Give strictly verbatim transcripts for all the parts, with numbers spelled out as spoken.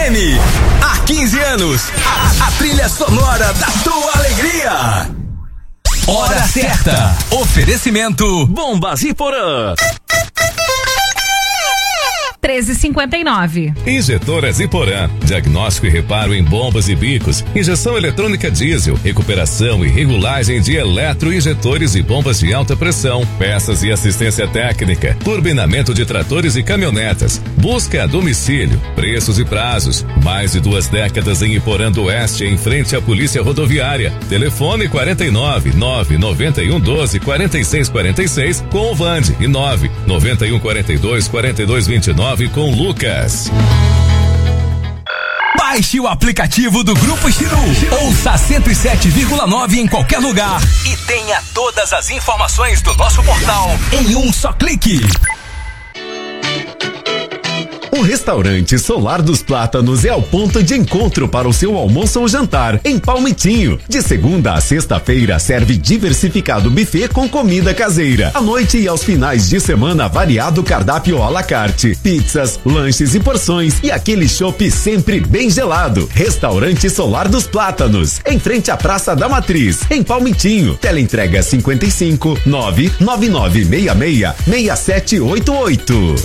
M. Há quinze anos, a, a trilha sonora da tua alegria. Hora certa. Oferecimento Bombas e Porã. treze e cinquenta e nove. Injetoras Iporã. Diagnóstico e reparo em bombas e bicos. Injeção eletrônica diesel. Recuperação e regulagem de eletroinjetores e bombas de alta pressão. Peças e assistência técnica. Turbinamento de tratores e caminhonetas. Busca a domicílio. Preços e prazos. Mais de duas décadas em Iporã do Oeste, em frente à Polícia Rodoviária. Telefone quarenta e nove, nove noventa e um, doze, quarenta e seis quarenta e seis com o Vande e nove noventa e um, quarenta e dois, quarenta e dois vinte e nove com Lucas. Baixe o aplicativo do Grupo Chiru. Ouça cento e sete vírgula nove em qualquer lugar e tenha todas as informações do nosso portal em um só clique. O restaurante Solar dos Plátanos é o ponto de encontro para o seu almoço ou jantar em Palmitinho. De segunda a sexta-feira serve diversificado buffet com comida caseira. À noite e aos finais de semana, variado cardápio à la carte, pizzas, lanches e porções e aquele chopp sempre bem gelado. Restaurante Solar dos Plátanos, em frente à Praça da Matriz, em Palmitinho. Teleentrega cinquenta e cinco, nove nove nove seis seis, seis sete oito oito.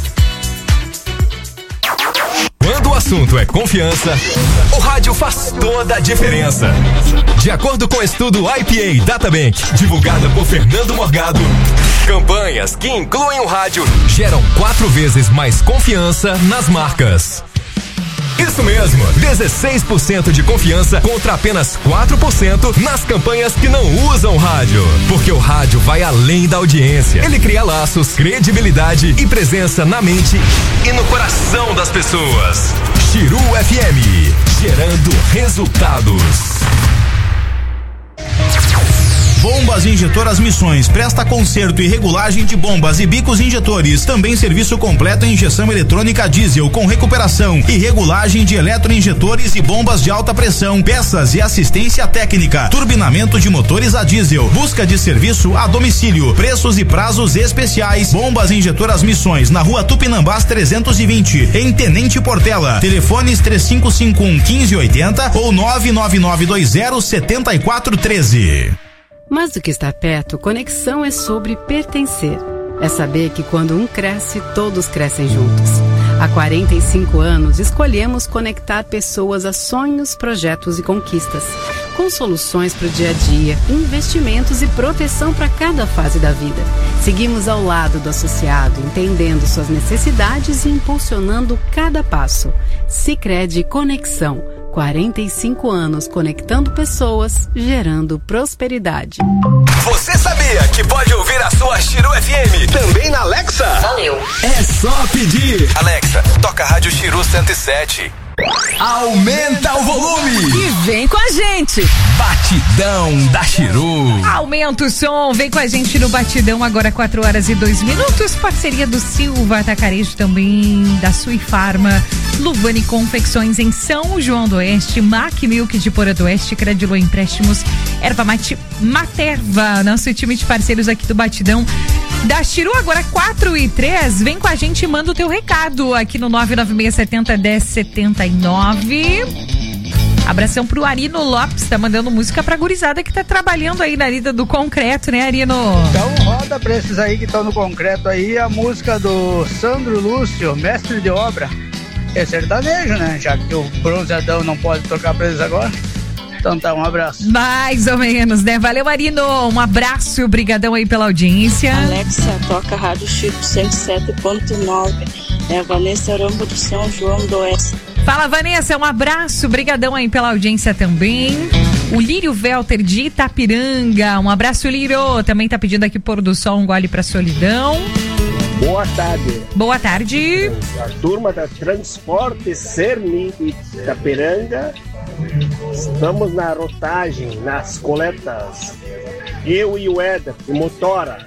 Quando o assunto é confiança, o rádio faz toda a diferença. De acordo com o estudo I P A Databank, divulgado por Fernando Morgado, campanhas que incluem o rádio geram quatro vezes mais confiança nas marcas. Isso mesmo, dezesseis por cento de confiança contra apenas quatro por cento nas campanhas que não usam rádio. Porque o rádio vai além da audiência. Ele cria laços, credibilidade e presença na mente e no coração das pessoas. Chiru F M, gerando resultados. Bombas Injetoras Missões presta conserto e regulagem de bombas e bicos injetores. Também serviço completo em injeção eletrônica diesel com recuperação e regulagem de eletroinjetores e bombas de alta pressão, peças e assistência técnica, turbinamento de motores a diesel, busca de serviço a domicílio, preços e prazos especiais. Bombas Injetoras Missões na Rua Tupinambás trezentos e vinte, em Tenente Portela. Telefones três cinco cinco um, um cinco oito zero ou nove nove nove dois zero, sete quatro um três. Mais do que estar perto, conexão é sobre pertencer. É saber que quando um cresce, todos crescem juntos. Há quarenta e cinco anos, escolhemos conectar pessoas a sonhos, projetos e conquistas. Com soluções para o dia a dia, investimentos e proteção para cada fase da vida. Seguimos ao lado do associado, entendendo suas necessidades e impulsionando cada passo. Sicredi Conexão. quarenta e cinco anos conectando pessoas, gerando prosperidade. Você sabia que pode ouvir a sua Chiru F M também na Alexa? Valeu! É só pedir. Alexa, toca a Rádio Chiru cento e sete. Aumenta o volume e vem com a gente. Batidão da Chiru. Aumenta o som, vem com a gente no Batidão, agora quatro horas e dois minutos. Parceria do Silva Atacarejo, também da Sui Farma, Luvani Confecções em São João do Oeste, Mac Milk de Porã do Oeste, Credilo Empréstimos, Erva Mate Materva, nosso time de parceiros aqui do Batidão da Chiru. Agora quatro e três, vem com a gente e manda o teu recado aqui no nove nove seis sete zero, um zero sete nove. Abração pro Arino Lopes, tá mandando música pra gurizada que tá trabalhando aí na lida do concreto, né, Arino? Então roda pra esses aí que estão no concreto aí a música do Sandro Lúcio, mestre de obra. É sertanejo, né? Já que o bronzeadão não pode tocar pra eles agora. Então tá, um abraço. Mais ou menos, né? Valeu, Arino. Um abraço, brigadão aí pela audiência. Alexa, toca a Rádio Chico cento e sete ponto nove. É a Vanessa Arambo de São João do Oeste. Fala, Vanessa, um abraço, brigadão aí pela audiência também. O Lírio Velter de Itapiranga, um abraço, Lírio. Também tá pedindo aqui pôr do sol, um gole pra solidão. Boa tarde. Boa tarde. A turma da Transporte Cerni de Itapiranga. Estamos na rotagem, nas coletas. Eu e o Éder, o Motora.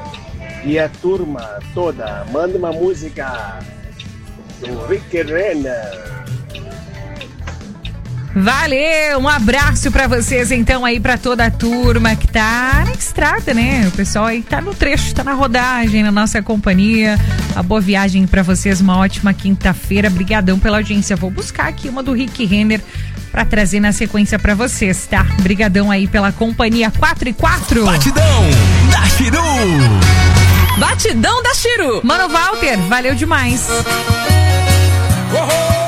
E a turma toda. Manda uma música do Rick Renner. Valeu, um abraço pra vocês então aí, pra toda a turma que tá na estrada, né? O pessoal aí tá no trecho, tá na rodagem, na nossa companhia. A boa viagem pra vocês, uma ótima quinta-feira. Brigadão pela audiência. Vou buscar aqui uma do Rick Renner pra trazer na sequência pra vocês, tá? Brigadão aí pela companhia. Quatro e quatro. Batidão da Chiru. Batidão da Chiru. Mano Walter, valeu demais. Oh,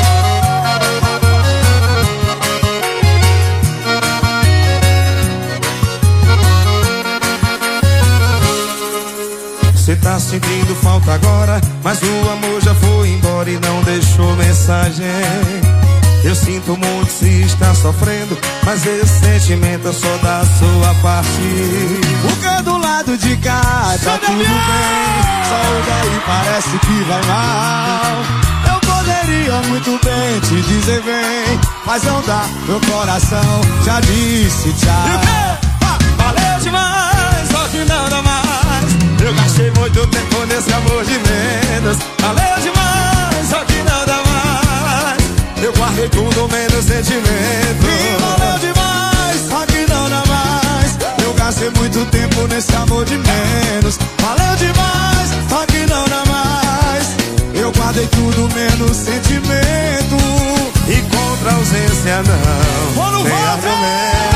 Cê tá sentindo falta agora, mas o amor já foi embora e não deixou mensagem. Eu sinto muito se está sofrendo, mas esse sentimento é só da sua parte. Porque do lado de cá tá tudo bem, só o daí parece que vai mal. Eu poderia muito bem te dizer vem, mas não dá, meu coração já disse tchau. Valeu demais, só que não dá mais. Eu gastei muito tempo nesse amor de menos. Valeu demais, só que não dá mais. Eu guardei tudo menos sentimento. E valeu demais, só que não dá mais. Eu gastei muito tempo nesse amor de menos. Valeu demais, só que não dá mais. Eu guardei tudo menos sentimento. E contra a ausência não tem argumento.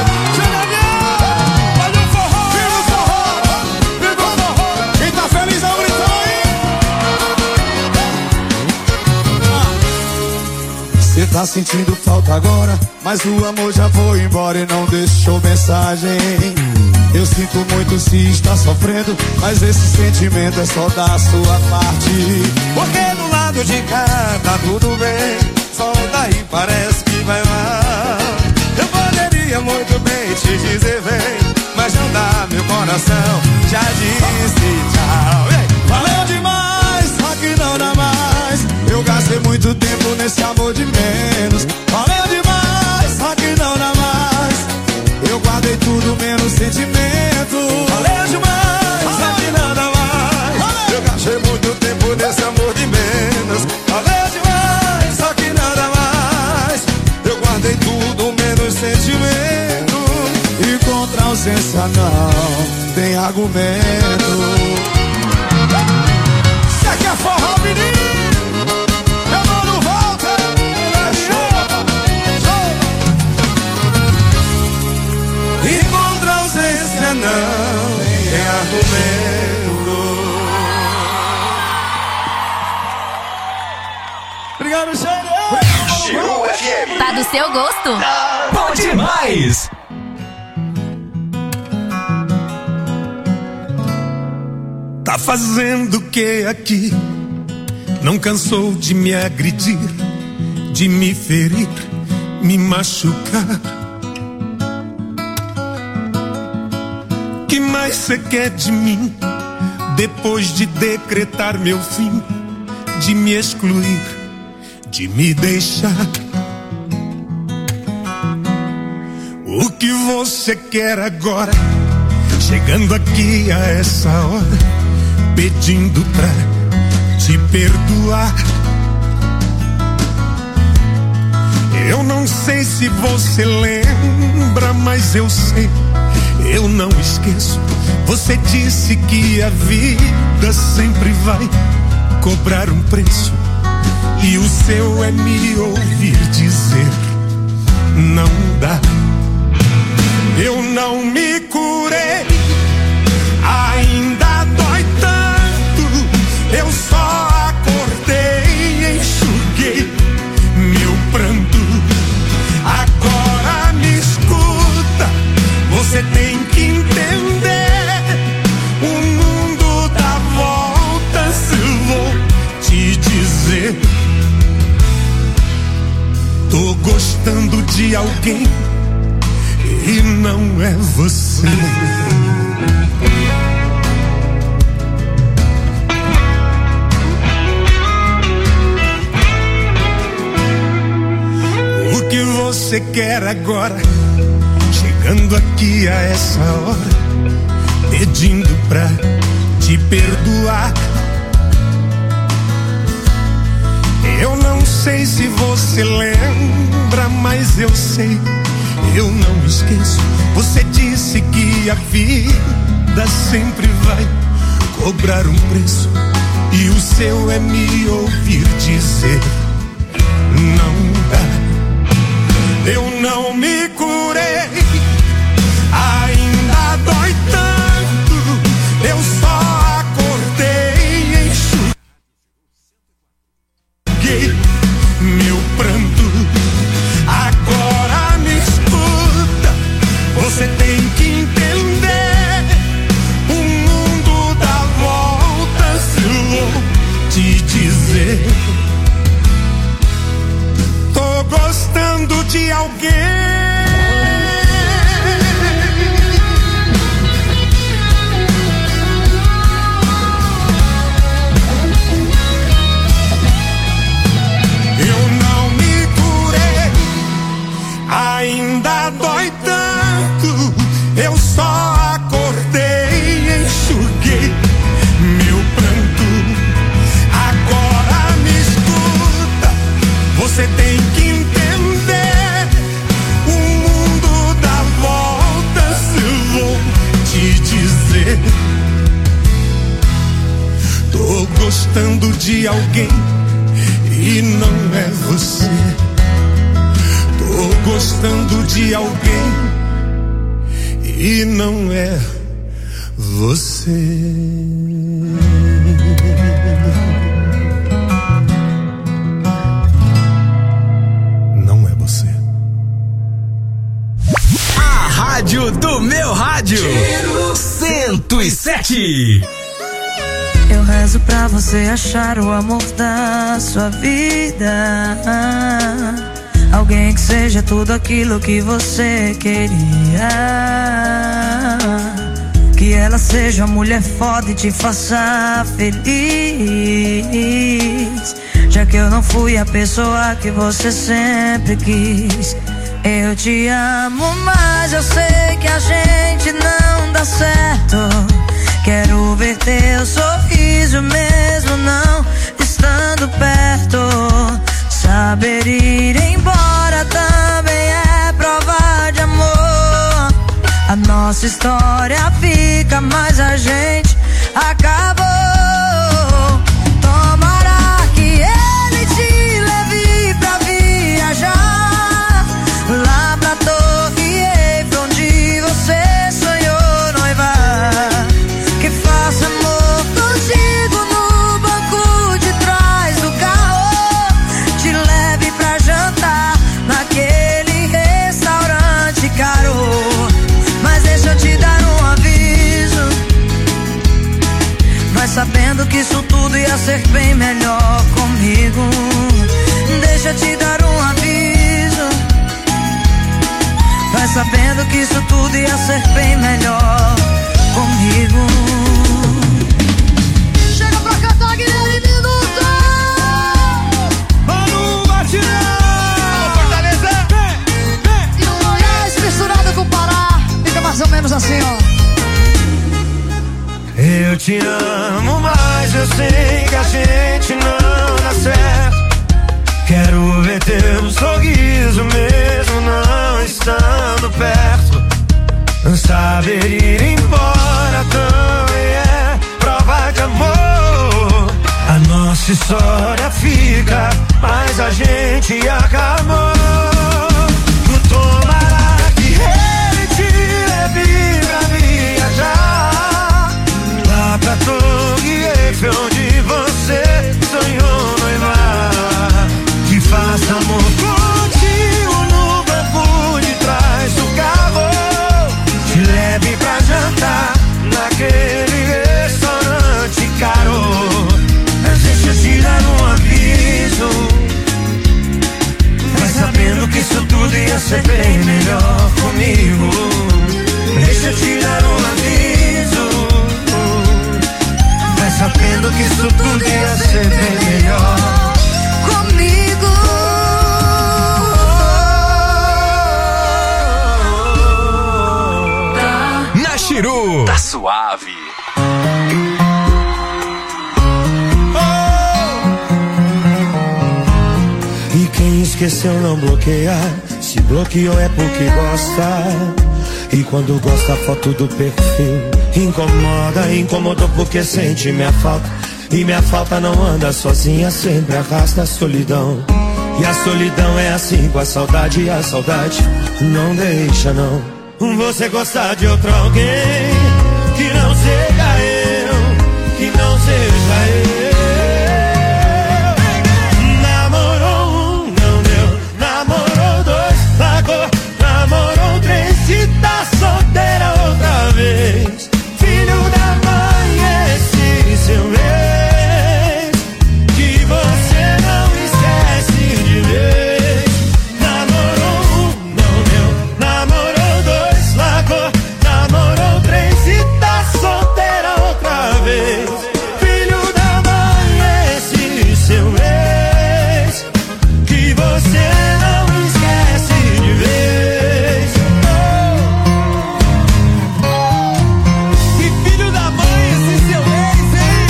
Cê tá sentindo falta agora, mas o amor já foi embora e não deixou mensagem. Eu sinto muito se está sofrendo, mas esse sentimento é só da sua parte. Porque do lado de cá tá tudo bem, só daí parece que vai mal. Eu poderia muito bem te dizer vem, mas não dá, meu coração já disse tchau. Valeu demais, só que não dá mais. Eu gastei muito tempo nesse amor de menos. Valeu demais, só que não dá mais. Eu guardei tudo menos sentimento. Valeu demais, só que não dá mais. Eu gastei muito tempo nesse amor de menos. Valeu demais, só que não dá mais. Eu guardei tudo menos sentimento. E contra a ausência não tem argumento. Cê quer forró, menino? Não tem argumento. Obrigado, Xande. Chiru F M. Tá do seu gosto? Tá bom demais. Tá fazendo o que aqui? Não cansou de me agredir, de me ferir, me machucar. Que mais cê quer de mim? Depois de decretar meu fim, de me excluir, de me deixar. O que você quer agora? Chegando aqui a essa hora, pedindo pra te perdoar. Eu não sei se você lembra, mas eu sei. Eu não esqueço, você disse que a vida sempre vai cobrar um preço. E o seu é me ouvir dizer, não dá. Eu não me curei, ainda dói tanto. Eu só acordei e enxuguei meu pranto. Agora me escuta, você tem que entender, o mundo dá voltas, vou te dizer. Tô gostando de alguém e não é você. O que você quer agora? Chegando aqui a essa hora, pedindo pra te perdoar. Eu não sei sei se você lembra, mas eu sei, eu não esqueço. Você disse que a vida sempre vai cobrar um preço, e o seu é me ouvir dizer: não dá. Eu não me curei, ainda dói tanto. Eu só acordei, enxuguei meu pranto. Agora me escuta, você tem que entender, o mundo dá voltas, eu vou te dizer. Tô gostando de alguém. Ainda dói tanto, eu só acordei, enxuguei meu pranto. Agora me escuta, você tem que entender, o mundo dá voltas, eu vou te dizer. Tô gostando de alguém e não é você. Tô gostando de alguém e não é você. Não é você. A rádio do meu rádio. cento e sete. Eu rezo pra você achar o amor da sua vida. Alguém que seja tudo aquilo que você queria. Que ela seja uma mulher foda e te faça feliz. Já que eu não fui a pessoa que você sempre quis. Eu te amo, mas eu sei que a gente não dá certo. Quero ver teu sorriso mesmo não estando perto. Saber ir embora também é prova de amor. A nossa história fica, mas a gente acabou. Tomara que ele te leve pra viajar lá pra Torre Eiffel, onde você sonhou noivar. Que faça amor contigo no banco de trás do carro. Naquele restaurante caro. Mas deixa eu te dar um aviso. Vai sabendo que isso tudo ia ser bem melhor comigo. Deixa eu te dar um aviso. Vai sabendo que isso tudo ia ser bem melhor comigo. Chega pra cantar, Guilherme Minuto. Mano, batidão. Misturado com o Pará, fica mais ou menos assim, ó. Eu te amo, mas eu sei que a gente não dá certo. Quero ver teu sorriso mesmo não estando perto. Saber ir embora também é prova de amor. A nossa história fica, mas a gente acabou. Tomara que ele te leve pra viajar lá pra Torre Eiffel, onde você sonhou noivar. Que faça amor contigo no banco de trás do carro. Te leve pra jantar naquele restaurante caro. Mas deixa eu te dar um aviso. Vai sabendo que isso tudo ia ser bem melhor comigo. Deixa eu te dar um aviso. Vai sabendo que isso tudo ia ser bem melhor comigo. Na Chiru, tá suave. Quem esqueceu não bloqueia, se bloqueou é porque gosta. E quando gosta a foto do perfil incomoda, incomodou porque sente minha falta. E minha falta não anda sozinha, sempre arrasta a solidão. E a solidão é assim com a saudade, e a saudade não deixa não. Você gostar de outro alguém que não seja eu, que não seja eu. Namorou um, não deu, namorou dois, largou, namorou três, se tá solteira outra vez. Filho da mãe, esse seu ex, que você não esquece de vez. Namorou um, não deu, namorou dois, largou, namorou três, se tá solteira outra vez. Filho da mãe, esse seu ex, que você não esquece de vez. Oh. Que filho da mãe, esse seu ex, hein?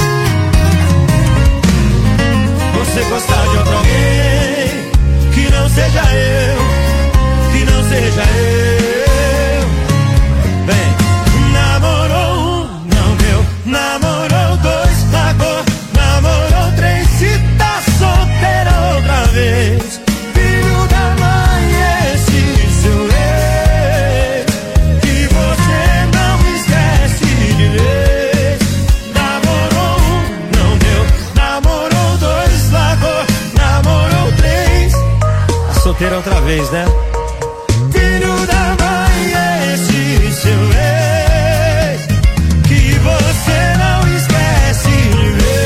Você gostar de outro alguém que não seja eu, que não seja eu. Vem, namorou um, não deu, namorou dois, largou, namorou três, se tá solteira outra vez. Filho da mãe, esse seu ex, que você não esquece de vez. Namorou um, não deu, namorou dois, largou, namorou três. Tá solteira outra vez, né? Filho da mãe, esse seu ex, que você não esquece de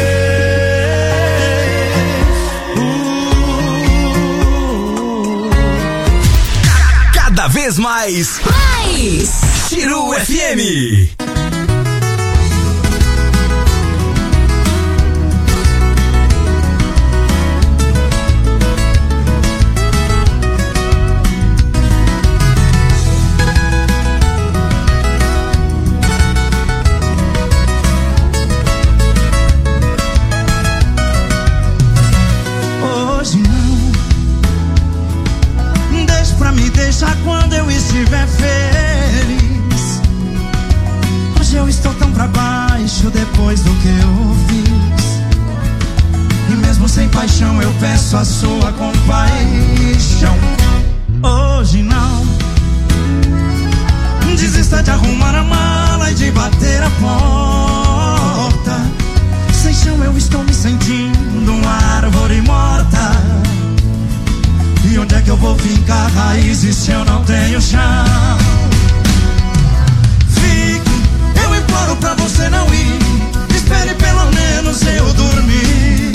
vez. Cada vez mais. Mais. Chiru F M. Hoje não, deixa pra me deixar quando eu estiver feliz. Hoje eu estou tão pra baixo depois do que eu fiz. E mesmo sem paixão eu peço a sua compaixão. Hoje não, desista de arrumar a mala e de bater a porta. Sem chão eu estou me sentindo uma árvore morta. E onde é que eu vou fincar raízes se eu não tenho chão? Fique, eu imploro pra você não ir. Espere pelo menos eu dormir.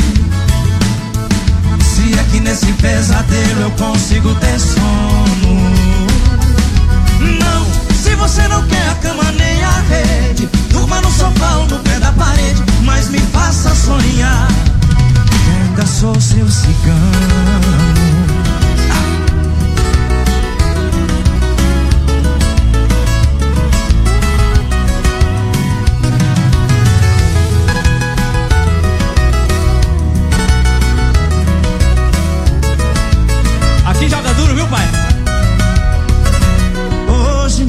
Se é que nesse pesadelo eu consigo ter sono. Não, se você não quer a cama nem a rede, durma no sofá ou no pé da parede, mas me faça sonhar que ainda sou seu cigano. Aqui joga duro, viu, pai? Hoje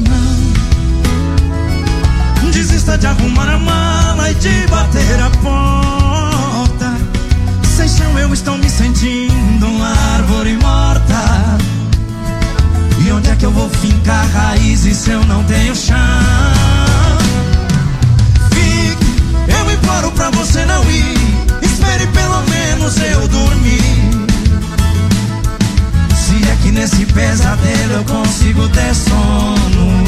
não, desista de arrumar a mala e de bater a porta. Sem chão eu estou me sentindo uma árvore morta. E onde é que eu vou fincar raízes se eu não tenho chão? Fique, eu imploro pra você não ir. Espere pelo menos eu dormir. Se é que nesse pesadelo eu consigo ter sono.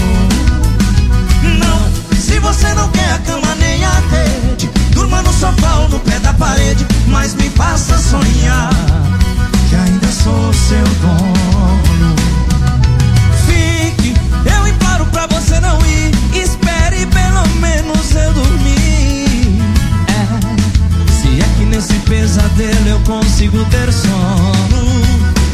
Não, se você não quer a cama nem a rede, durma no sofá ou no pé da parede, mas me faça sonhar que ainda sou seu dono. Fique, eu imploro pra você não ir. Espere pelo menos eu dormir. É, se é que nesse pesadelo eu consigo ter sono.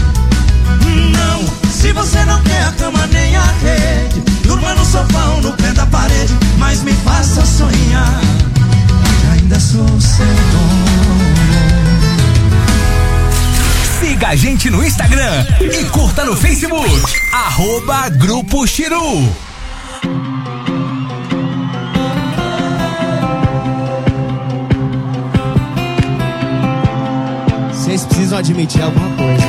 Não, se você não quer a cama nem a rede, durma no sofá ou no pé da parede, mas me faça sonhar que ainda sou seu dono. Siga a gente no Instagram e curta no Facebook. Arroba Grupo Chiru. Vocês precisam admitir alguma coisa.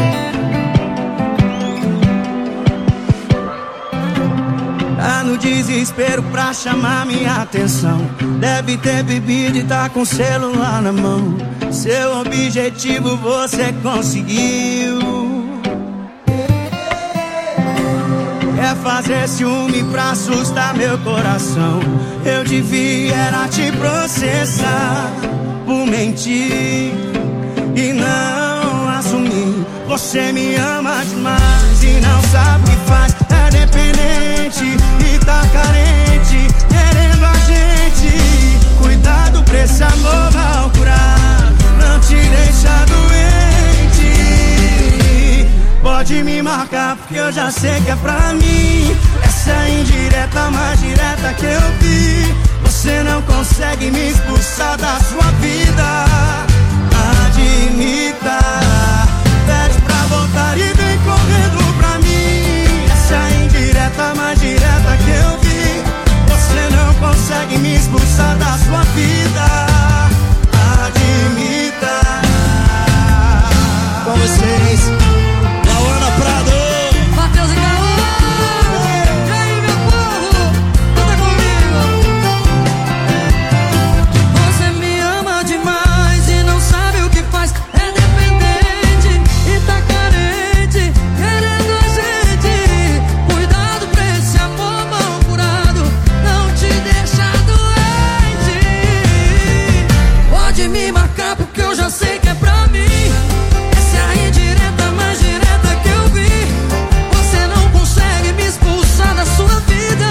Tá no desespero pra chamar minha atenção. Deve ter bebido e tá com o celular na mão. Seu objetivo você conseguiu. Quer fazer ciúme pra assustar meu coração. Eu devia era te processar por mentir e não assumir. Você me ama demais e não sabe o que faz. É dependente e tá carente, querendo a gente. Cuidado pra esse amor mal curado não te deixa doente. Pode me marcar porque eu já sei que é pra mim. Essa é a indireta mais direta que eu vi. Você não consegue me expulsar da sua vida. Admita, pede pra voltar e vem correndo pra mim. Essa é a indireta mais direta que eu vi. Você não consegue me expulsar da sua vida. Admita. Com vocês, Lauana Prado, Matheus e Caô. E aí, meu povo, canta comigo. Você me ama demais e não sabe o que faz. É dependente e tá carente, querendo a gente. Cuidado pra esse amor mal curado não te deixa doente. Pode me marcar porque eu já sei que é pra mim. Essa é a indireta mais direta que eu vi. Você não consegue me expulsar da sua vida.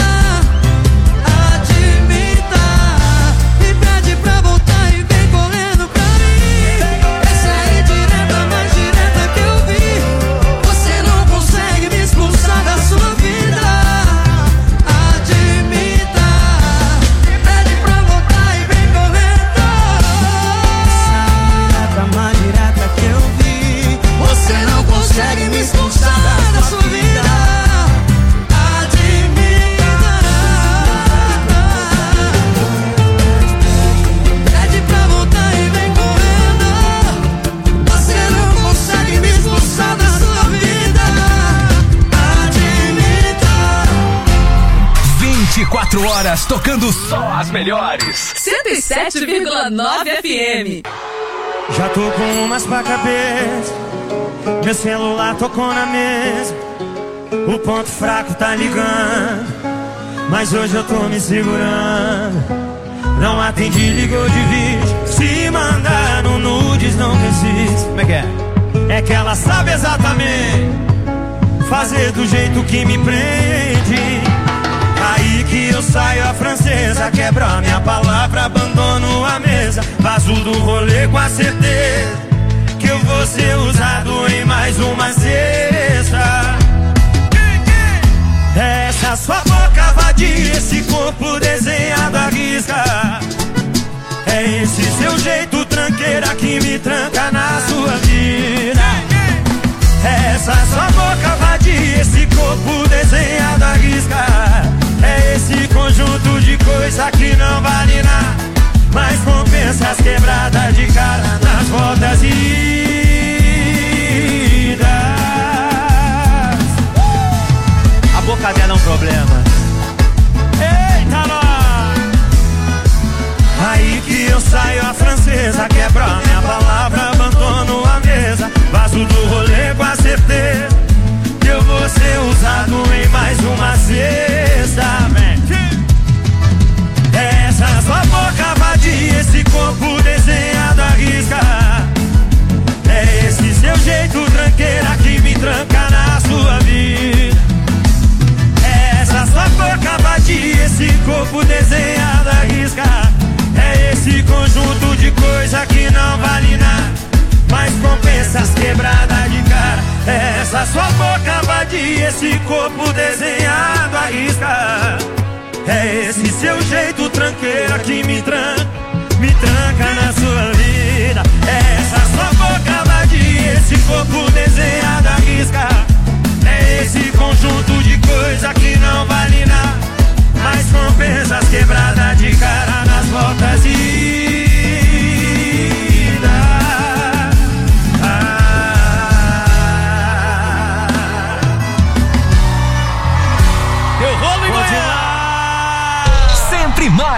Admita e pede pra voltar e vem correndo pra mim. Essa é a indireta mais direta que eu vi. Você não consegue me expulsar da sua vida. Admita, pede pra voltar e vem correndo. Essa mais direta que eu vi. Você não consegue me expulsar da sua vida. Pede pra voltar e vem correndo. Você não consegue me expulsar da sua vida. Admita. vinte e quatro horas tocando só as melhores. cento e sete vírgula nove F M. Já tô com umas pra cabeça. Meu celular tocou na mesa. O ponto fraco tá ligando, mas hoje eu tô me segurando. Não atendi, ligou de vídeo. Se mandar no nudes não resiste. Como é que é? É que ela sabe exatamente fazer do jeito que me prende. Aí que eu saio a francesa, quebra a minha palavra, abandono a mesa. Vazo do rolê com a certeza que eu vou ser usado em mais uma cesta. Essa sua boca vadia, esse corpo desenhado à risca. É esse seu jeito tranqueira que me tranca na sua vida. Essa sua boca vadia, esse corpo desenhado à risca. É esse conjunto de coisa que não vale nada, mas compensa as quebradas de cara nas voltas e idas. A boca dela é um problema. Eita, nós! Aí que eu saio a francesa, quebra a minha palavra, abandono a mesa. Vazo do rolê com a certeza que eu vou ser usado em mais uma cesta. Essa sua boca vadia, esse corpo desenhado à risca. É esse seu jeito tranqueira que me tranca na sua vida. Essa sua boca vadia, esse corpo desenhado à risca. É esse conjunto de coisa que não vale nada, mas compensa as quebradas de cara. Essa sua boca vadia, esse corpo desenhado à risca. É esse seu jeito tranqueira que me tranca, me tranca na sua vida. Essa sua boca vadia, esse corpo desenhado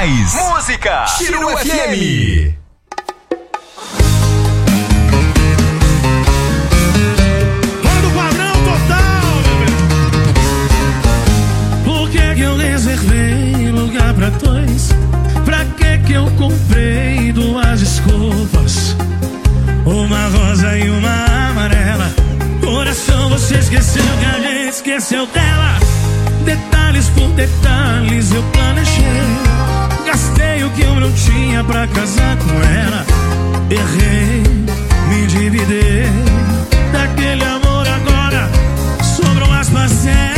mais música. Chiru F M. Eu reservei lugar pra dois. Pra que que eu comprei duas escovas? Uma rosa e uma amarela. Coração, você esqueceu que a gente esqueceu dela. Detalhes por detalhes eu planejei. Gastei o que eu não tinha pra casar com ela. Errei, me endividei. Daquele amor agora sobram as parcelas.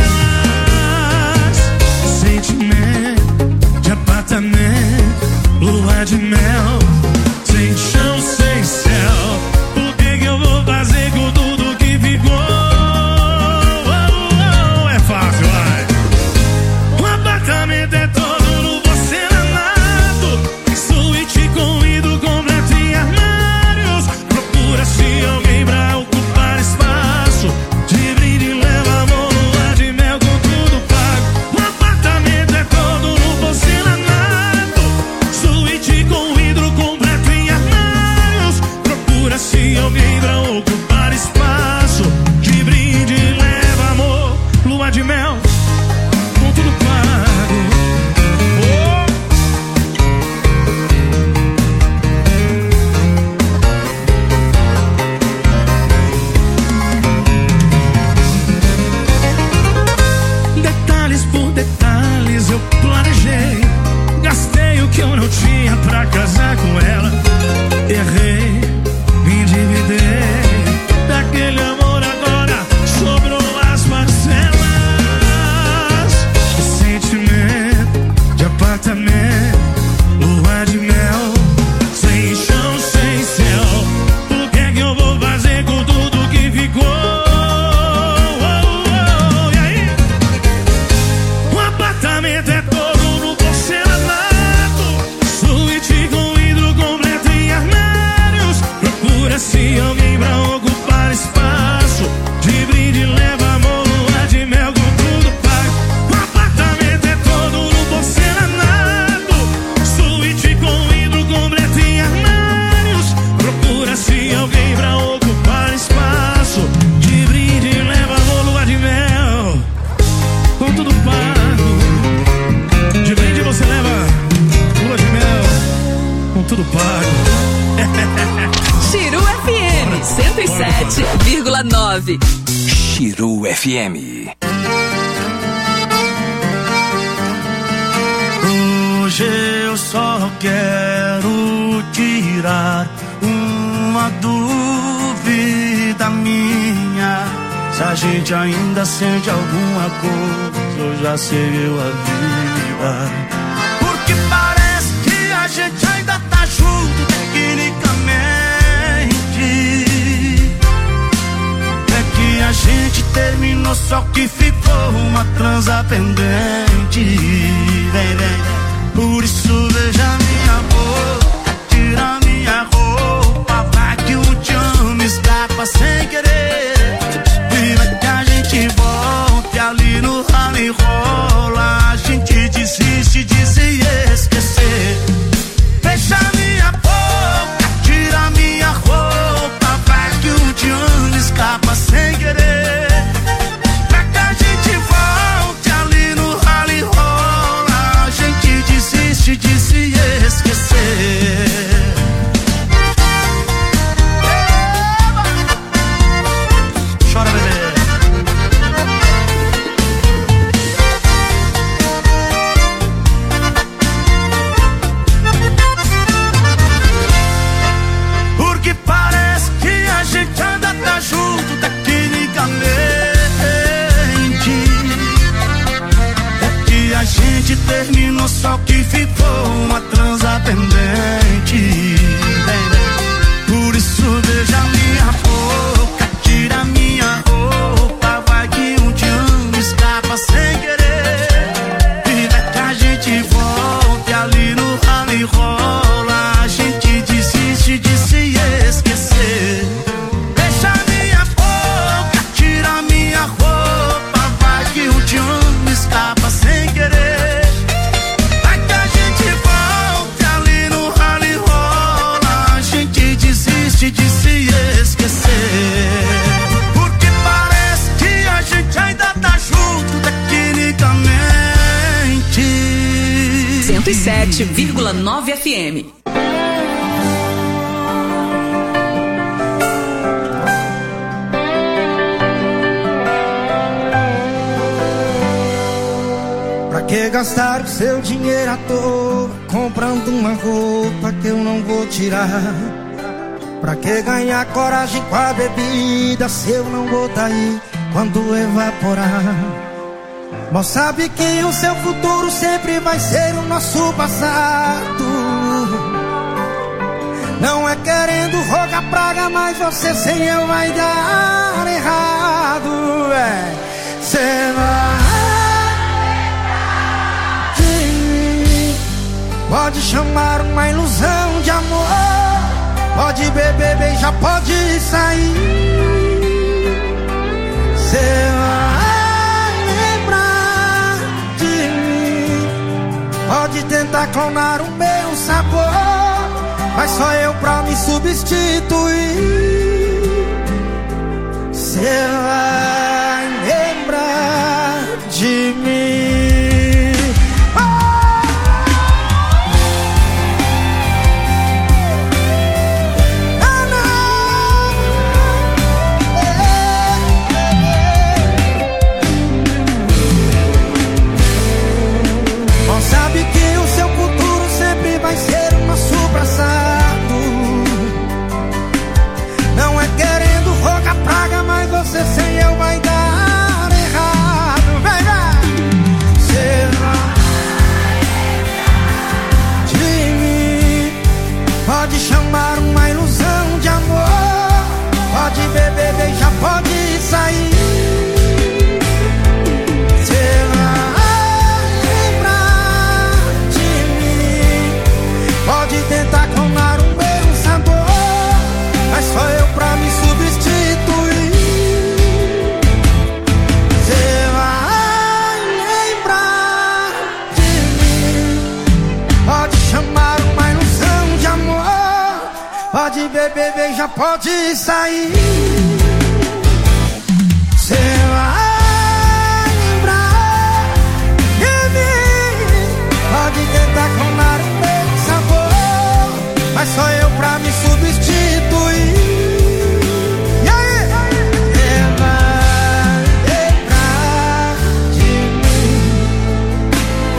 Sentimento de apartamento, lua de mel, sem chão, sem céu. O que que eu vou fazer com tudo que ficou? Oh, oh, é fácil, vai. O apartamento é todo no porcelanato, suíte com vidro completo e armários. Procura-se alguém pra ocupar espaço. De brinde leva amor, lua de mel com tudo pago. O apartamento é todo no porcelanato, suíte com vidro completo em armários. Procura-se alguém pra ocupar espaço. De brinde leva amor, lua de mel com tudo pago. Oh. Detalhes por detalhes eu planejei. Gastei o que eu não tinha pra casar com ela. Errei, me endividei. Daquele amor agora sobrou as parcelas. Sentimento de apartamento, lua de mel, sem chão, sem céu. O que é que eu vou fazer com tudo que ficou? Oh, oh, e aí? O apartamento é todo no porcelanato, suíte com vidro completo em armários. Procura-se alguém pra ocupar espaço. De brinde leva amor, lua de mel com tudo pago. O apartamento é todo no porcelanato, suíte com vidro completo em armários. Procura-se alguém pra ocupar espaço. De brinde leva amor, lua de mel com tudo pago. De brinde você leva lua de mel com tudo pago. Chiru F M cento e sete vírgula nove. Chiru F M. Hoje eu só quero tirar uma dúvida minha. Se a gente ainda sente alguma coisa, eu já seguiu a vida. Porque parece que a gente ainda tá junto tecnicamente. É que a gente terminou, só que ficou uma transa pendente. Vem, vem. Por isso beija minha boca, tira minha roupa, vai que o te amo escapa sem querer. E vai que a gente volte ali no ralo e rola. A gente desiste de se esquecer. Beija minha boca, tira minha roupa, vai que o te amo escapa sem querer. Vai que a gente volte ali no ralo e rola. A gente desiste de se esquecer. Chora, bebê. Porque parece que a gente ainda tá junto tecnicamente. É que a gente terminou, só que ficou uma transa pendente. Vem, vem. Por isso beija minha boca, tira minha roupa, vai que um te amo escapa sem querer. E vai que a gente volte ali no ralo e rola. A gente desiste de se esquecer. Beija minha boca, tira minha roupa, vai que o te amo escapa sem querer. Vai que a cento e sete vírgula nove F M. Pra que gastar o seu dinheiro à toa comprando uma roupa que eu não vou tirar? Pra que ganhar coragem com a bebida se eu não vou tá aí quando evaporar? Mas sabe que o seu futuro sempre vai ser o nosso passado. Não é querendo rogar praga, mas você sem eu vai dar errado. É, cê vai de mim. Pode chamar uma ilusão de amor. Pode beber, beijar, pode sair. Cê vai lembrar de mim. Pode tentar clonar o meu sabor, mas só eu pra me substituir. Cê vai lembrar de mim. Não é querendo rogar praga, mas você sem eu vai dar errado. Vem, vem. Cê vai de mim. Pode chamar uma ilusão de amor. Pode beber, beijar, pode sair. Cê vai lembrar de mim. Pode tentar clonar o meu sabor, mas só eu pra me substituir. Cê vai lembrar de mim. Pode chamar uma ilusão de amor. Pode beber, beijar, pode sair. Cê vai lembrar de mim. Pode tentar clonar o meu sabor, mas só eu pra me substituir. E aí? Cê vai lembrar de mim.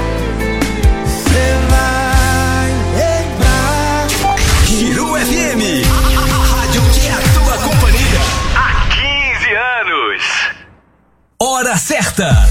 Cê vai lembrar. Chiru F M, a rádio que é a tua companhia há quinze anos. Hora certa.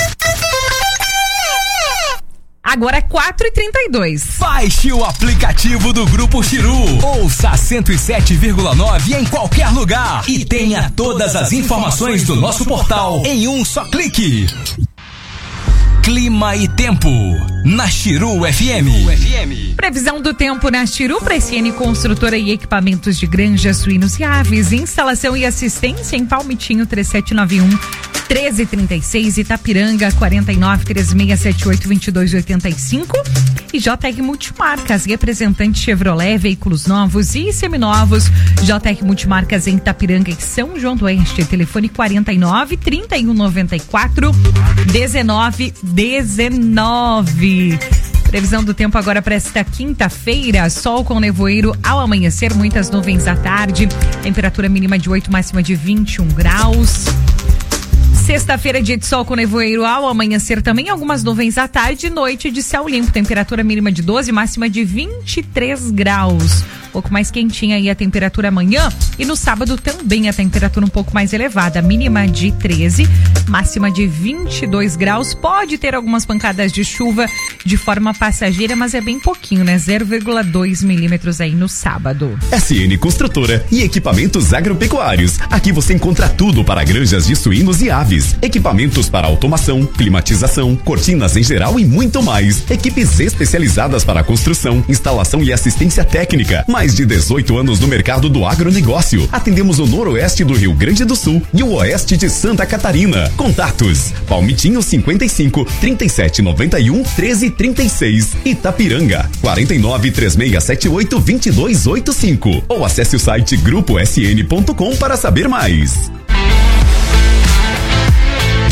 Agora é quatro e trinta e dois. Baixe o aplicativo do Grupo Chiru. Ouça cento e sete vírgula nove em qualquer lugar e tenha todas as informações do nosso portal em um só clique. Clima e tempo na Chiru F M. Previsão do tempo na Chiru, Preciene Construtora e Equipamentos de Granja, Suínos e Aves. Instalação e assistência em Palmitinho três sete nove um, treze trinta e seis, Itapiranga quarenta e nove, três seis sete oito, vinte e dois oitenta e cinco. E J R Multimarcas, representante Chevrolet, veículos novos e seminovos. J R Multimarcas em Itapiranga e São João do Oeste. Telefone quarenta e nove, trinta e um, noventa e quatro, dezenove, dezenove. Previsão do tempo agora para esta quinta-feira, sol com nevoeiro ao amanhecer, muitas nuvens à tarde, temperatura mínima de oito, máxima de vinte e um graus. Sexta-feira, dia de sol com nevoeiro ao amanhecer também, algumas nuvens à tarde e noite de céu limpo, temperatura mínima de doze, máxima de vinte e três graus. Um pouco mais quentinha aí a temperatura amanhã e no sábado também a temperatura um pouco mais elevada, mínima de treze, máxima de vinte e dois graus. Pode ter algumas pancadas de chuva de forma passageira, mas é bem pouquinho, né? zero vírgula dois milímetros aí no sábado. S N Construtora e Equipamentos Agropecuários. Aqui você encontra tudo para granjas de suínos e aves. Equipamentos para automação, climatização, cortinas em geral e muito mais. Equipes especializadas para construção, instalação e assistência técnica. Mais de dezoito anos no mercado do agronegócio. Atendemos o noroeste do Rio Grande do Sul e o oeste de Santa Catarina. Contatos: Palmitinho cinquenta e cinco, trinta e sete noventa e um, treze trinta e seis. Itapiranga quarenta e nove, três seis sete oito, vinte e dois oitenta e cinco. Ou acesse o site grupo s n ponto com para saber mais.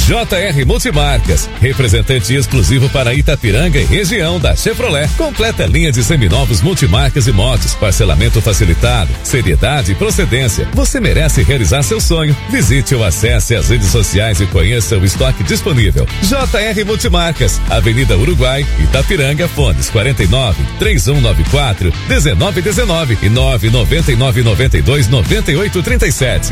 J R Multimarcas, representante exclusivo para Itapiranga e região da Chevrolet. Completa linha de seminovos multimarcas e motos, parcelamento facilitado, seriedade e procedência. Você merece realizar seu sonho. Visite ou acesse as redes sociais e conheça o estoque disponível. J R Multimarcas, Avenida Uruguai, Itapiranga, fones quarenta e nove, três um nove quatro, dezenove dezenove e nove noventa e nove noventa e dois noventa e oito trinta e sete.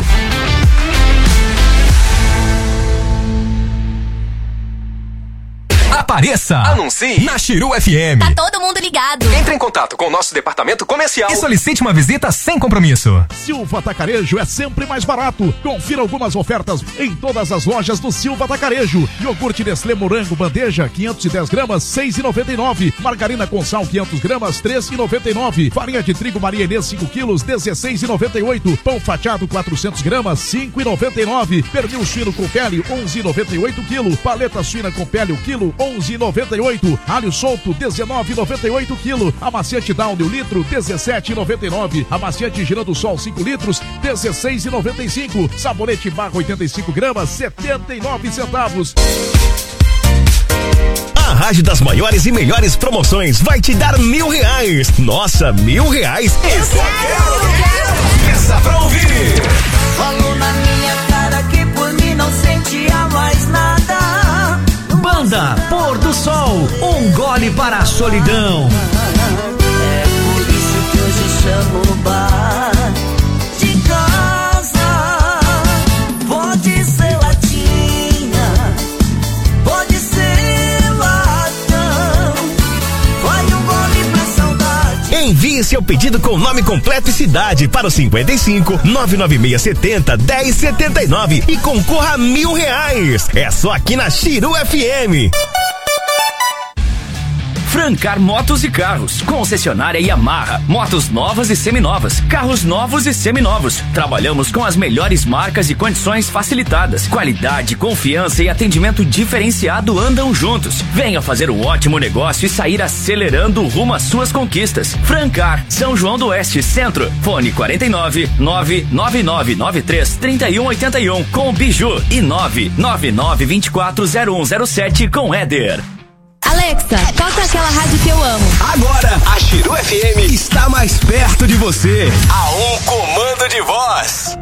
Apareça! Anuncie na Chiru F M. Tá todo mundo ligado. Entre em contato com o nosso departamento comercial e solicite uma visita sem compromisso. Silva Atacarejo é sempre mais barato. Confira algumas ofertas em todas as lojas do Silva Atacarejo. Iogurte Nestlé Morango Bandeja, quinhentos e dez gramas, seis reais e noventa e nove centavos. Margarina com sal, quinhentos gramas, três reais e noventa e nove centavos. Farinha de trigo Maria Inês, cinco quilos, dezesseis reais e noventa e oito centavos. Pão fatiado, quatrocentos gramas, cinco reais e noventa e nove centavos. Pernil suíno com pele, onze reais e noventa e oito centavos quilo. Paleta suína com pele, o quilo, onze reais e noventa e oito centavos. Alho solto, dezenove reais e noventa e oito centavos quilo. Amaciante Down, o litro, dezessete reais e noventa e nove centavos. Amaciante Girando Sol, cinco litros, dezesseis reais e noventa e cinco centavos. Sabonete Barra, oitenta e cinco gramas, setenta e nove centavos. A Rádio das maiores e melhores promoções vai te dar mil reais. Nossa, mil reais? Eu só quero, quero. Peça pra ouvir. Falou na minha cara que por mim não sentia mais nada. Banda Pôr do Sol, um gole para a solidão. É por isso que hoje chamo o bar de casa. Pode ser latinha, pode ser latão. Vai um gole pra saudade. Envie seu pedido com nome completo e cidade para o cinquenta e cinco, nove nove seis setenta, dez setenta e nove e concorra a mil reais. É só aqui na Chiru F M. Francar Motos e Carros, concessionária Yamaha, motos novas e seminovas, carros novos e seminovos. Trabalhamos com as melhores marcas e condições facilitadas. Qualidade, confiança e atendimento diferenciado andam juntos. Venha fazer um ótimo negócio e sair acelerando rumo às suas conquistas. Francar, São João do Oeste, Centro. Fone quarenta e nove, nove nove nove nove três, três um oito um com Biju e nove nove nove dois quatro zero um zero sete com Éder. Alexa, toca aquela rádio que eu amo. Agora, a Chiru F M está mais perto de você. A um comando de voz.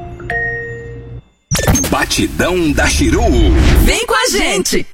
Batidão da Chiru. Vem com a gente.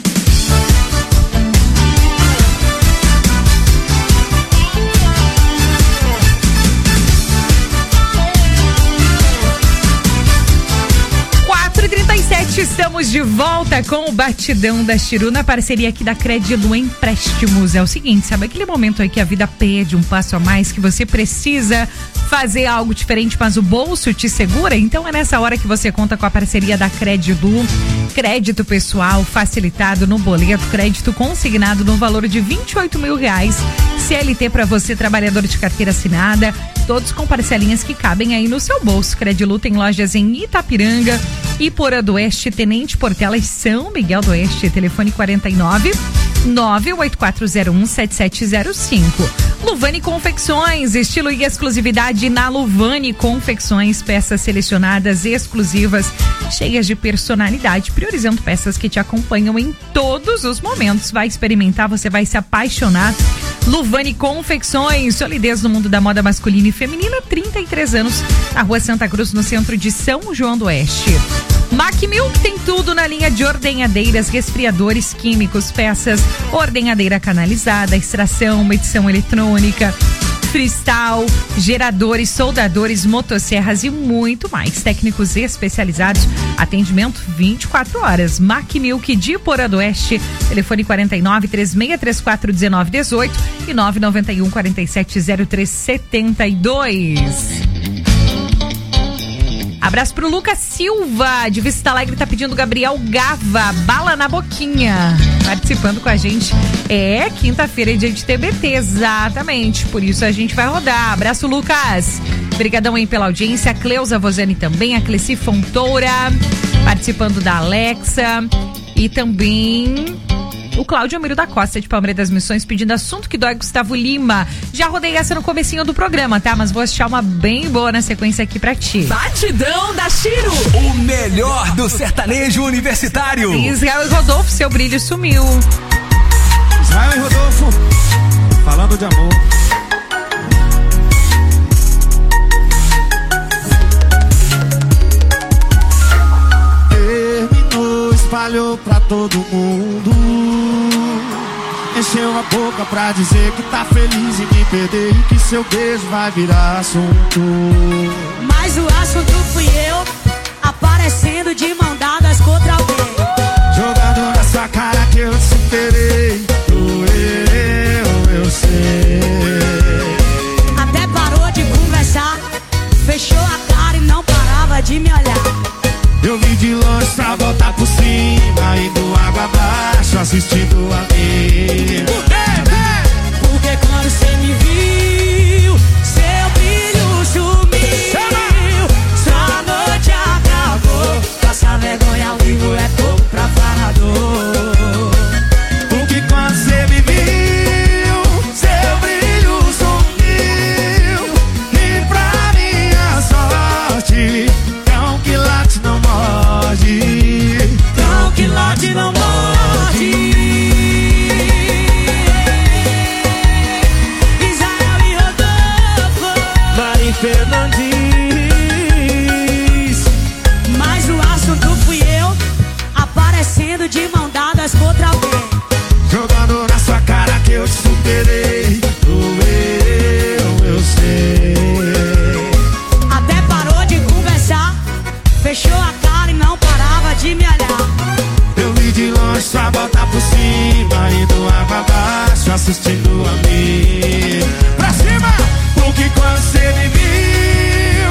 quatro e trinta e sete, estamos de volta com o Batidão da Chiru na parceria aqui da Credilu Empréstimos. É o seguinte, sabe aquele momento aí que a vida pede um passo a mais, que você precisa fazer algo diferente, mas o bolso te segura? Então é nessa hora que você conta com a parceria da Credilu. Crédito pessoal facilitado no boleto, crédito consignado no valor de vinte e oito mil reais. C L T para você, trabalhador de carteira assinada, todos com parcelinhas que cabem aí no seu bolso. Credilu tem lojas em Itapiranga, Iporã do Oeste, Tenente Portela e São Miguel do Oeste. Telefone quarenta e nove, nove oito quatro zero um sete sete zero cinco. Luvani Confecções, estilo e exclusividade na Luvani Confecções, peças selecionadas exclusivas, cheias de personalidade, priorizando peças que te acompanham em todos os momentos. Vai experimentar, você vai se apaixonar. Luvani Confecções, solidez no mundo da moda masculina e feminina, trinta e três anos, na Rua Santa Cruz, no centro de São João do Oeste. Macmilk tem tudo na linha de ordenhadeiras, resfriadores químicos, peças, ordenhadeira canalizada, extração, medição eletrônica, cristal, geradores, soldadores, motosserras e muito mais. Técnicos especializados, atendimento vinte e quatro horas. Macmilk de Iporã do Oeste, telefone quarenta e nove, três seis três quatro, um nove um oito e nove nove um, quatro sete zero três sete dois. Abraço pro Lucas Silva, de Vista Alegre, tá pedindo Gabriel Gava, bala na boquinha, participando com a gente. É, quinta-feira é dia de T B T, exatamente, por isso a gente vai rodar. Abraço, Lucas. Obrigadão aí pela audiência, a Cleusa Vozani também, a Cleci Fontoura, participando da Alexa, e também O Cláudio Almiro da Costa, de Palmeiras das Missões, pedindo assunto que dói, Gustavo Lima. Já rodei essa no comecinho do programa, tá? Mas vou achar uma bem boa na sequência aqui pra ti. Batidão da Chiro. O melhor do sertanejo universitário. Israel e Rodolfo, seu brilho sumiu. Israel e Rodolfo, falando de amor. Terminou, espalhou pra todo mundo. Encheu a boca pra dizer que tá feliz em me perder e que seu beijo vai virar assunto. Mas o assunto fui eu, aparecendo de mão dadas contra alguém. Jogando na sua cara que eu te superei. Eu, eu sei. Até parou de conversar, fechou a cara e não parava de me olhar. Eu vim de longe pra voltar por cima, indo água abaixo, assistindo a mim. Por quê? Porque quando cê me viu, seu brilho sumiu. Sua noite acabou, passar vergonha ao vivo é pouco pra falador. Porque quando cê me viu, seu brilho sumiu. E pra minha sorte, cão que late não morde. Cão que late não morde. Israel e Rodolfo, Mari Fernandes. mas o assunto fui eu, aparecendo de mão dadas contra alguém. Jogando na sua cara que eu te superei. Eu, eu sei. Até parou de conversar, fechou a cara e não parava de me olhar. Eu vim de longe pra voltar por cima, indo água abaixo, assistindo a mim. Pra cima! Porque quando cê me viu,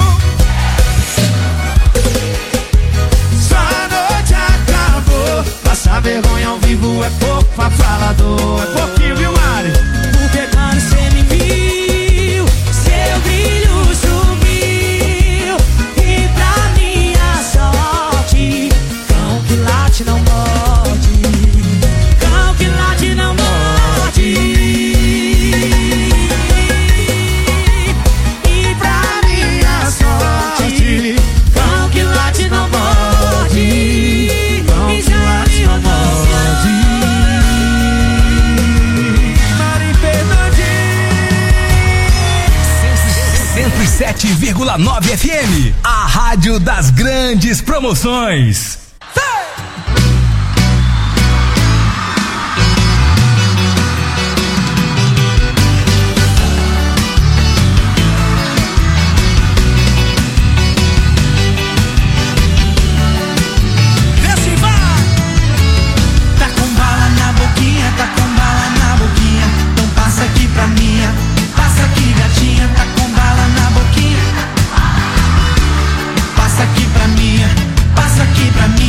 sua noite acabou. Passar vergonha ao vivo é pouco pra falador. É pouquinho, viu, Mari? Porque quando cê me viu, seu brilho sumiu. E pra minha sorte, cão que late não morde. Cão que late não morde. E pra minha sorte, cão que late não morde. Cão que late não morde. Mari Fernandes. cento e sete vírgula nove F M, a rádio das grandes promoções. Desce, vai! Tá com bala na boquinha, tá com bala na boquinha. Então passa aqui pra minha, passa aqui gatinha. Tá com bala na boquinha, passa aqui pra minha, passa aqui pra minha.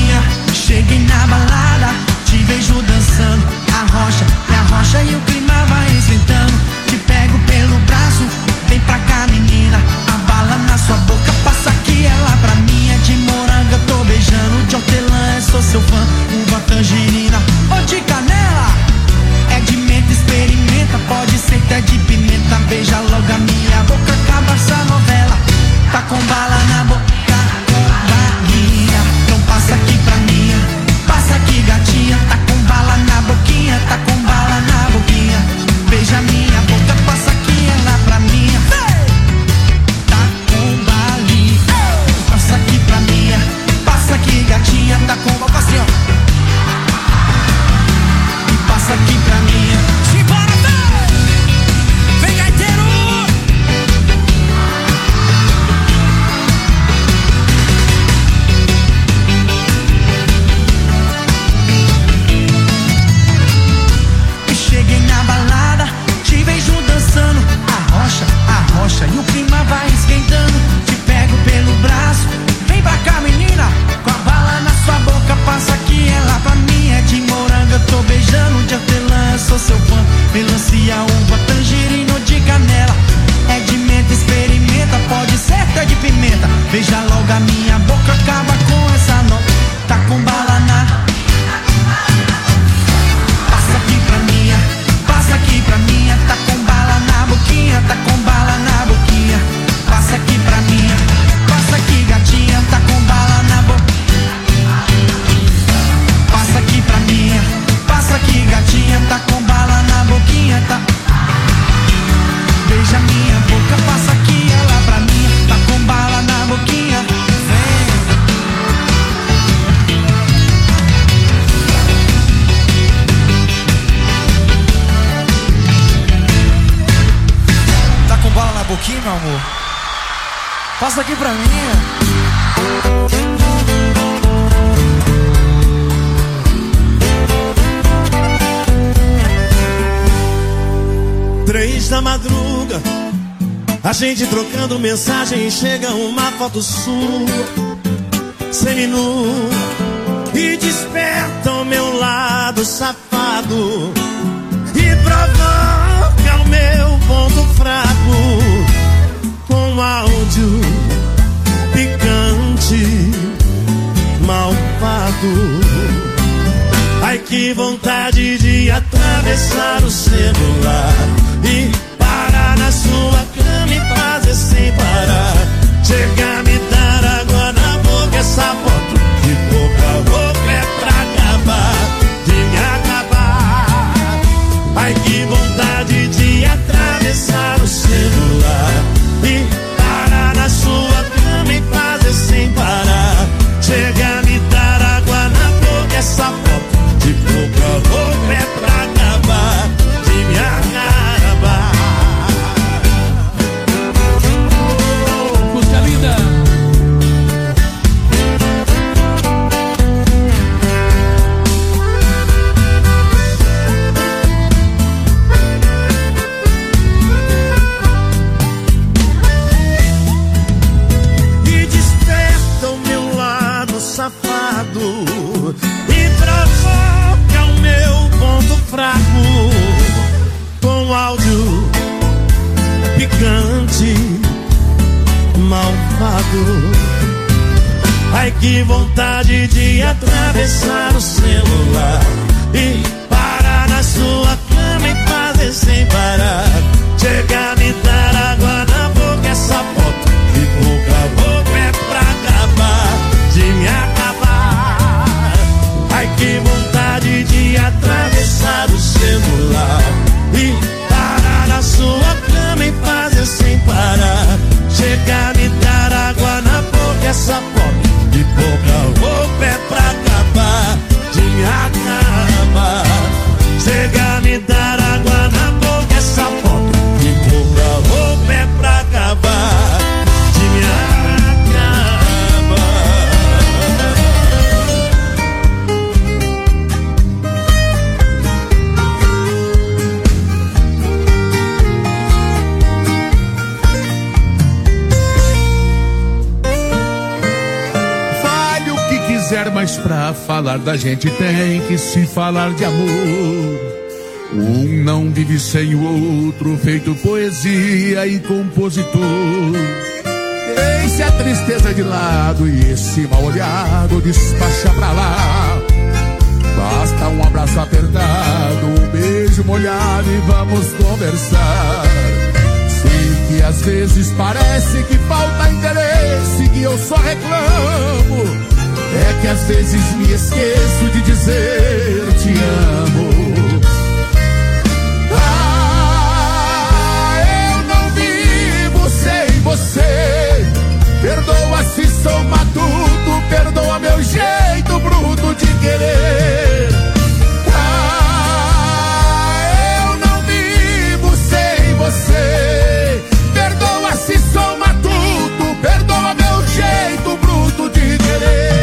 Passa aqui pra mim. Três da madruga, a gente trocando mensagem, chega uma foto sua, seminu, e desperta o meu lado safado e provoca o meu ponto fraco com áudio picante, malvado. Ai, que vontade de atravessar o celular e parar na sua cama e fazer sem parar. Chega a me dar água na boca, essa foto de boca a boca é pra acabar, de me acabar. Ai, que vontade de atravessar o celular e parar na sua cama e fazer sem parar. Chega a me dar água na boca, essa foto de boca a boca é pra acabar, de me acabar. Música linda. E desperta o meu lado safado e provoca o meu ponto fraco com áudio picante, malvado. Ai, que vontade de atravessar o celular e parar na sua cama e fazer sem parar. Chega a me dar água na boca, essa foto de boca a boca é pra acabar, de me acabar. Ai, que vontade de atravessar o celular e parar na sua cama e fazer sem parar. Chega a me dar água na boca, essa foto de boca a boca é pra acabar, de me acabar. Chega a me dar água na boca, essa foto de boca a boca é pra acabar, de me acabar. Fale o que quiser, mas pra falar da gente tem que se falar de amor. Um não vive sem o outro, feito poesia e compositor. Deixe a tristeza de lado e esse mal olhado despacha pra lá. Basta um abraço apertado, um beijo molhado e vamos conversar. Sei que às vezes parece que falta interesse, que eu só reclamo. É que às vezes me esqueço de dizer te amo. Ah, eu não vivo sem você. Perdoa se sou matuto, perdoa meu jeito bruto de querer. Ah, eu não vivo sem você. Perdoa se sou matuto, perdoa meu jeito bruto de querer.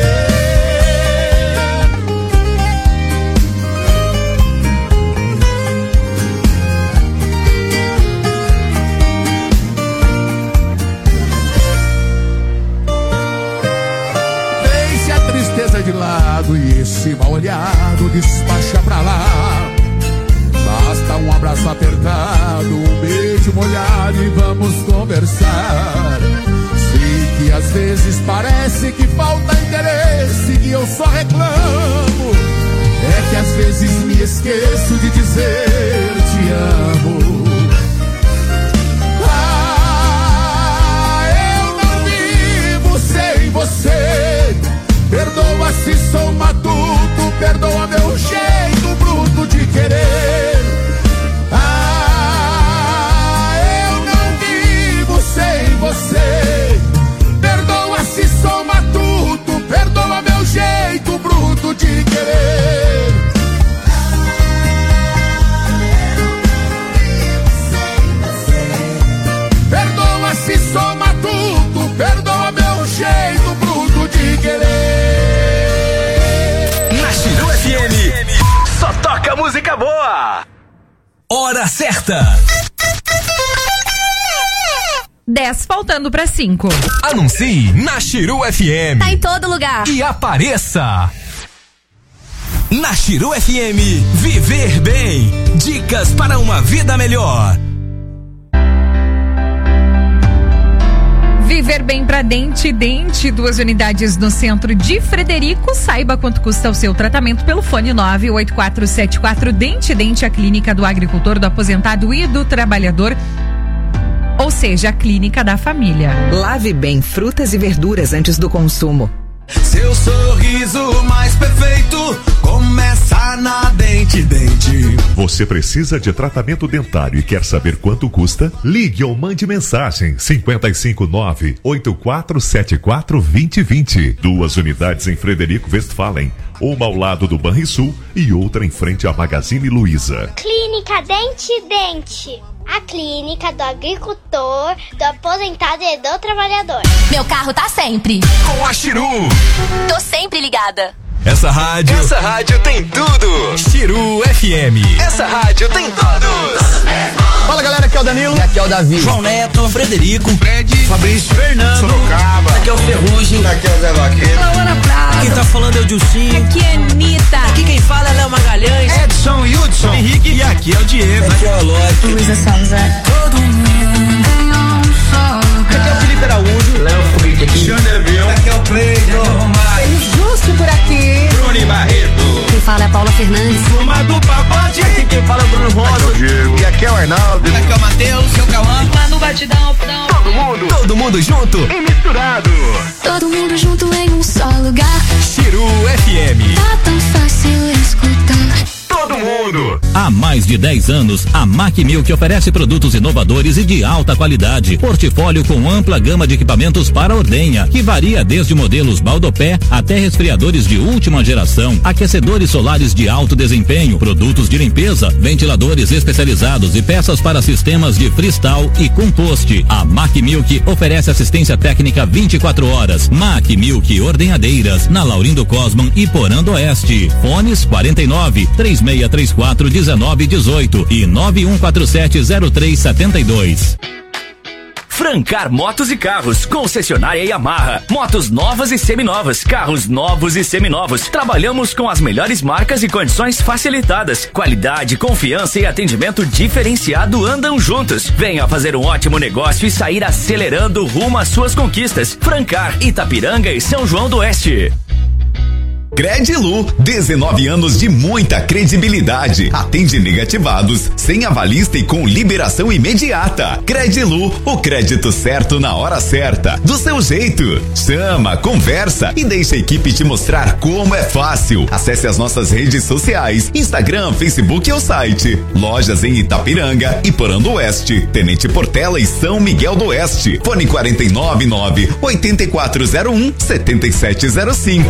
De lado e esse mal olhado despacha pra lá. Basta um abraço apertado, um beijo molhado e vamos conversar. Sei que às vezes parece que falta interesse, que eu só reclamo. É que às vezes me esqueço de dizer te amo. Ah, eu não vivo sem você. Perdoa se sou matuto, perdoa meu jeito bruto de querer. Ah, eu não vivo sem você. Perdoa se sou matuto, perdoa meu jeito bruto de querer. Muita música boa. Hora certa. dez faltando para cinco. Anuncie na Chiru F M. Tá em todo lugar. E apareça. Na Chiru F M, viver bem. Dicas para uma vida melhor. Viver bem pra Dente Dente, duas unidades no centro de Frederico. Saiba quanto custa o seu tratamento pelo fone nove oito quatro sete quatro. Dente Dente, a clínica do agricultor, do aposentado e do trabalhador. Ou seja, a clínica da família. Lave bem frutas e verduras antes do consumo. Seu sorriso mais perfeito começa na Dente Dente. Você precisa de tratamento dentário e quer saber quanto custa? Ligue ou mande mensagem cinco cinco nove oito quatro sete quatro dois zero dois zero. Duas unidades em Frederico Westphalen, uma ao lado do Banrisul e outra em frente à Magazine Luiza. Clínica Dente Dente. A clínica do agricultor, do aposentado e do trabalhador. Meu carro tá sempre com a Chiru. Tô sempre ligada. Essa rádio, essa rádio tem tudo. Chiru F M. Essa rádio tem todos. Fala galera, aqui é o Danilo. E aqui é o Davi. João Neto, Frederico, Fred, Fabrício, Fernando, Sorocaba. Aqui é o Ferrugem. Aqui é o Zé Vaqueiro. Laura Prado. Quem tá falando é o Dilcinho. Aqui é Anitta. Aqui quem fala é Léo Magalhães. Edson, Hudson, Henrique. E aqui é o Diego. Aqui é o Alok. Luísa Sonza. Todo mundo tem um só. Aqui é o Felipe Araújo. Léo Freak aqui. Xandeville. Aqui é o Cleiton Romário. Justo por aqui. Bruni Barreto. Quem fala é Paula Fernandes. Turma do Pacote. Aqui quem fala é o Bruno Rosa. Aqui é o Diego. E aqui é o Arnaldo. Aqui é o Matheus. Aqui é o Cauã. Lá no Batidão. Todo mundo, todo mundo junto e misturado. Todo mundo junto em um só lugar. Chiru F M. Tá tão fácil escutar. Todo mundo. Há mais de dez anos, a Macmilk oferece produtos inovadores e de alta qualidade. Portfólio com ampla gama de equipamentos para ordenha, que varia desde modelos Baldopé até resfriadores de última geração, aquecedores solares de alto desempenho, produtos de limpeza, ventiladores especializados e peças para sistemas de freestyle e compost. A Macmilk oferece assistência técnica vinte e quatro horas. Macmilk Ordenhadeiras, na Laurindo Cosman e Porando Oeste. Fones quarenta e nove, três seis três quatro, um nove um oito e nove um quatro sete zero três sete dois. Francar Motos e Carros, concessionária Yamaha, motos novas e seminovas, carros novos e seminovos. Trabalhamos com as melhores marcas e condições facilitadas. Qualidade, confiança e atendimento diferenciado andam juntos. Venha fazer um ótimo negócio e sair acelerando rumo às suas conquistas. Francar, Itapiranga e São João do Oeste. Credilu, dezenove anos de muita credibilidade. Atende negativados, sem avalista e com liberação imediata. Credilu, o crédito certo na hora certa, do seu jeito. Chama, conversa e deixa a equipe te mostrar como é fácil. Acesse as nossas redes sociais, Instagram, Facebook e o site. Lojas em Itapiranga, Iporã do Oeste, Tenente Portela e São Miguel do Oeste. Fone quatro nove nove, oito quatro zero um, sete sete zero cinco.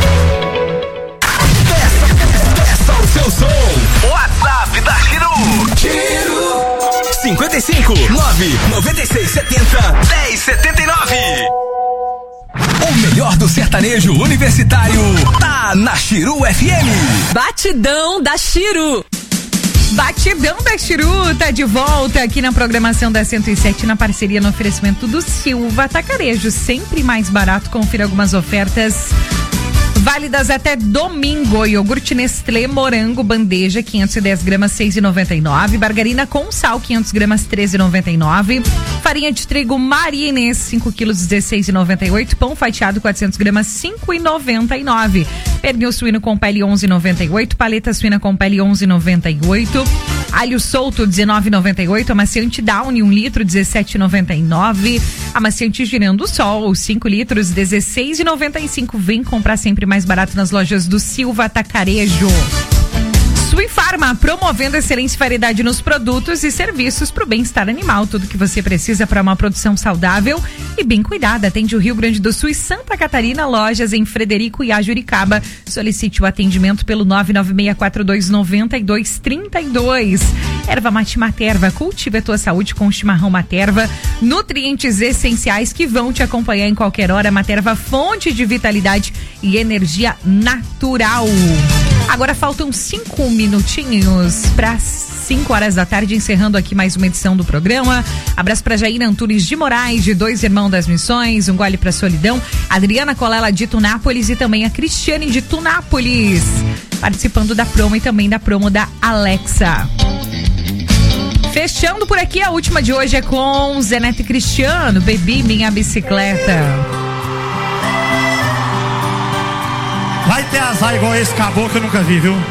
Seu som, WhatsApp da Chiru. Chiru cinquenta e cinco, nove noventa e seis, setenta, dez setenta e nove. O melhor do sertanejo universitário tá na Chiru F M. Batidão da Chiru. Batidão da Chiru tá de volta aqui na programação da cento e sete, na parceria no oferecimento do Silva Atacarejo, sempre mais barato. Confira algumas ofertas válidas até domingo. Iogurte Nestlé morango bandeja quinhentos e dez gramas seis e noventa e nove. Margarina com sal quinhentos gramas treze e noventa e nove. Farinha de trigo Maria Inês cinco quilos dezesseis e noventa e oito. Pão fatiado quatrocentos gramas cinco e noventa e nove. Pernil suíno com pele onze e noventa e oito. Paleta suína com pele onze e noventa e oito. Alho solto dezenove e noventa e oito. Amaciante Downy um litro dezessete e noventa e nove. Amaciante Girando Sol cinco litros dezesseis e noventa e cinco. Vem comprar sempre mais barato nas lojas do Silva Atacarejo. Suifarma, promovendo excelência e variedade nos produtos e serviços para o bem-estar animal. Tudo que você precisa para uma produção saudável e bem cuidada. Atende o Rio Grande do Sul e Santa Catarina, lojas em Frederico e Ajuricaba. Solicite o atendimento pelo nove nove seis quatro dois nove dois três dois. Erva Mate Materva, cultive a tua saúde com chimarrão Materva. Nutrientes essenciais que vão te acompanhar em qualquer hora. Materva, fonte de vitalidade e energia natural. Agora faltam cinco minutinhos para cinco horas da tarde, encerrando aqui mais uma edição do programa. Abraço para Jair Antunes de Moraes, de Dois Irmãos das Missões, um gole pra solidão. Adriana Colela de Tunápolis e também a Cristiane de Tunápolis, participando da promo e também da promo da Alexa. Fechando por aqui, a última de hoje é com Zeneto e Cristiano, Bebi Minha Bicicleta. Vai ter azar igual esse caboclo que eu nunca vi, viu?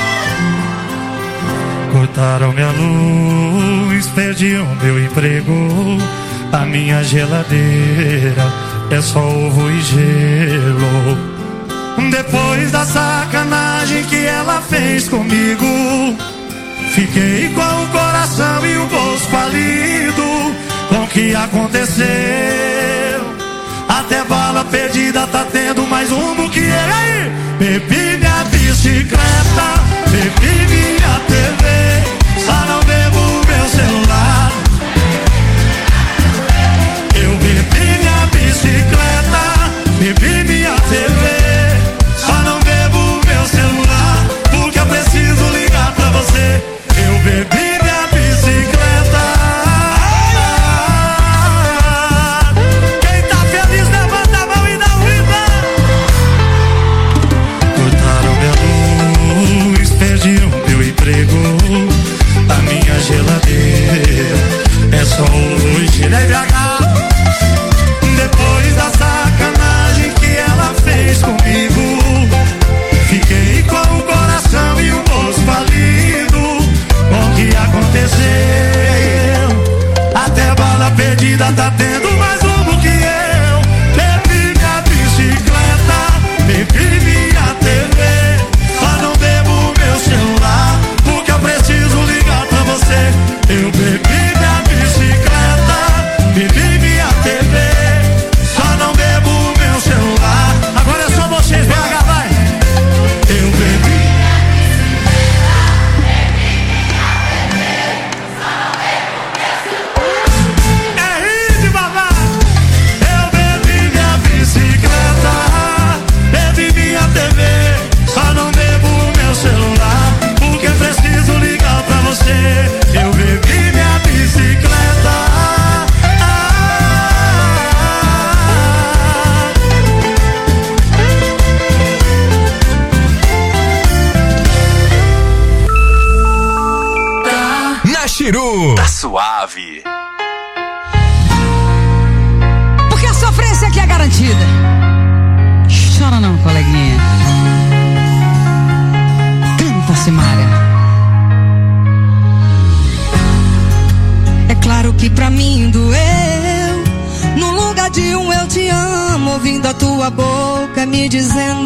Cortaram minha luz, perdi o meu emprego. A minha geladeira é só ovo e gelo. Depois da sacanagem que ela fez comigo, fiquei com o coração e o bolso falido. Com o que aconteceu, até bala perdida tá tendo mais rumo que ele aí. Bebi minha bicicleta, bebi minha T V, só não bebo meu celular. Eu bebi minha bicicleta, bebi minha T V, só não bebo meu celular, porque eu preciso ligar pra você. Eu bebi minha bicicleta. Quem tá feliz levanta a mão e dá um riba. Cortaram minha luz, perdi o meu emprego. A minha geladeira é só hoje, né, B H? Depois da sacanagem que ela fez comigo, fiquei com o coração e o bolso falido. Com o que aconteceu, até bala perdida tá tendo mais rumo que eu. Bebi minha bicicleta, bebi minha T V, só não bebo meu celular, porque eu preciso ligar pra você. Eu bebi minha bicicleta, bebi minha T V, só não bebo meu celular. Agora é só vocês, B H, vai. Eu bebi. Eu bebi minha bicicleta. Na Chiru, tá suave. Porque a sofrência aqui é garantida. Chora não, coleguinha. Canta, Simária. É claro que pra mim doeu. No lugar de um eu te amo, ouvindo a tua boca me dizendo